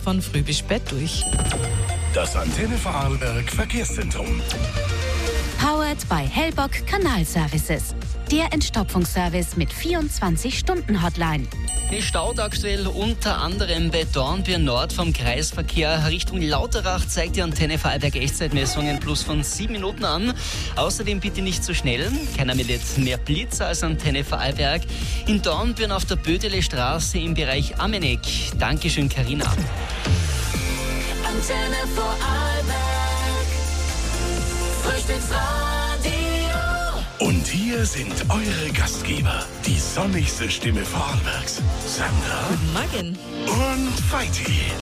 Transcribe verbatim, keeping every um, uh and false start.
von früh bis spät durch. Das Antenne Vorarlberg Verkehrszentrum. Powered by Hellbock Kanalservices. Der Entstopfungsservice mit vierundzwanzig Stunden Hotline. Es staut aktuell unter anderem bei Dornbirn Nord vom Kreisverkehr Richtung Lauterach, zeigt die Antenne Vorarlberg Echtzeitmessungen plus von sieben Minuten an. Außerdem bitte nicht zu schnell. Keiner meldet mehr Blitzer als Antenne Vorarlberg. In Dornbirn auf der Bödele Straße im Bereich Amenek. Dankeschön, Carina. Antenne Vorarlberg. Frühstücksradio. Und hier sind eure Gastgeber, die sonnigste Stimme Vorarlbergs, Sandra Guten Morgen. und Feiti.